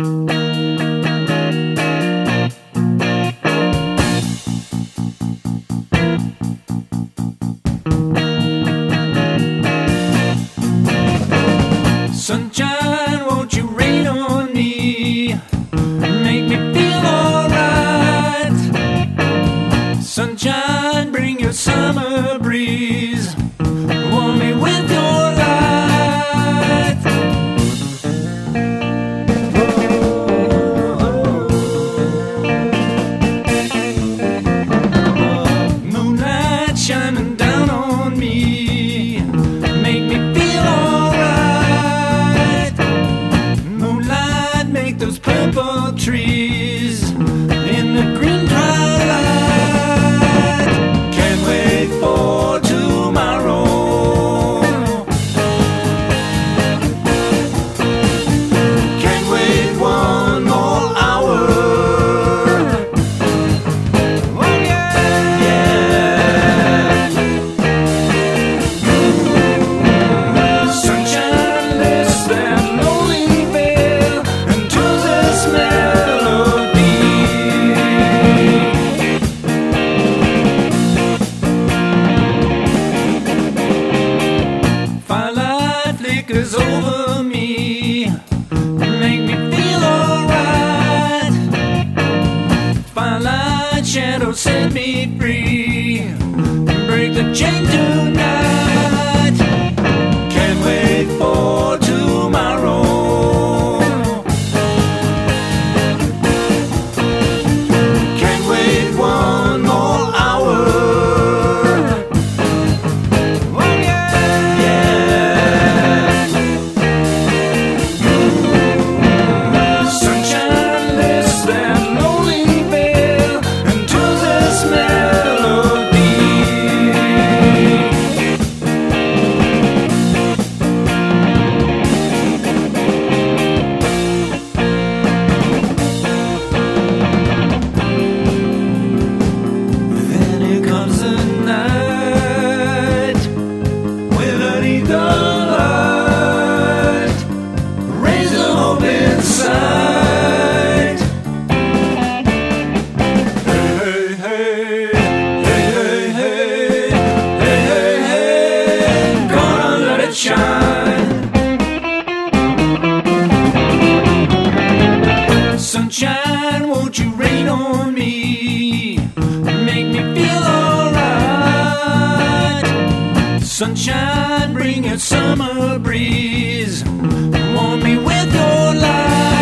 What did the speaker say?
Sunshine, won't you rain on me? Make me feel alright. Sunshine, bring your summer breeze. Warm me with your light. Moonlight shining down on me. Make me feel alright. Moonlight, make those purple trees in the green twilight. Can't wait for tomorrow. Can't wait one more hour. Oh yeah, yeah. Sunshine lifts that lonely veil into this melody. Firelight flickers over me, make me feel alright. Firelight shadows set me free, break the chain tonight. Can't wait for tomorrow. Can't wait one more hour. Oh yeah, yeah. Sunshine lifts that lonely veil into this melody. Then here comes the night, without the light, raise the hope inside. Hey, hey, hey, hey, hey, hey, hey, hey, gonna let it shine. Sunshine, won't you rain on me? Make me feel alright. Sunshine, bring your summer breeze. Warm me with your light.